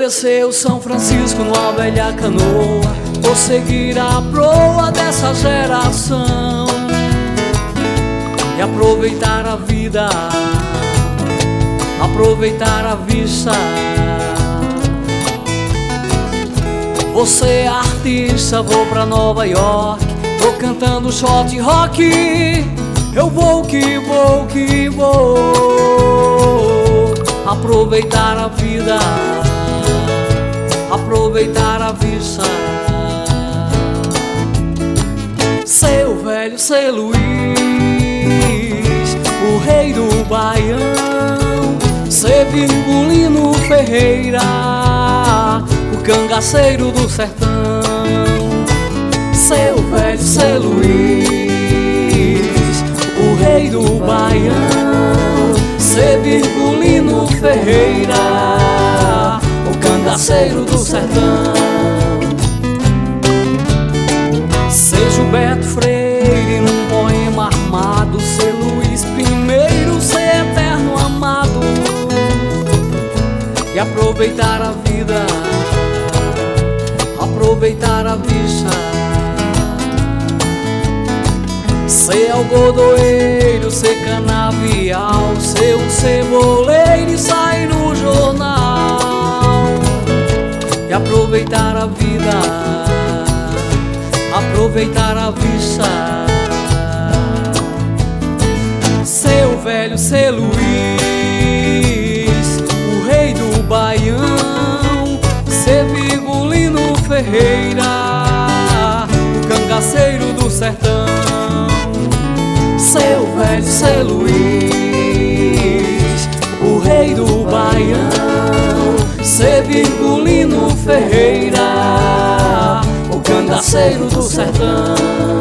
descer São Francisco numa velha canoa, vou seguir a proa dessa geração e aproveitar a vida, aproveitar a vista. Vou ser artista, vou pra Nova York, vou cantando shot rock. Eu vou que vou que vou aproveitar a vida, aproveitar a vista. Seu velho, seu Luiz, o rei do Baião, seu Virgulino Ferreira, o cangaceiro do sertão. Seu velho, seu Luiz, o rei do Baião, seu Virgulino Ferreira, o cangaceiro do sertão. Seu Gilberto Freire num poema armado, seu Luiz I, seu eterno amado, e aproveitar a vida, aproveitar a vista. Ser algodoeiro, ser canavial, ser um ceboleiro e sair no jornal e aproveitar a vida, aproveitar a vista. Seu velho, seu Luiz, o rei do Baião, seu Virgulino Ferreira, o cangaceiro do sertão. Seu velho, seu Luiz, o rei do Baião, seu Virgulino Ferreira, o cangaceiro do sertão.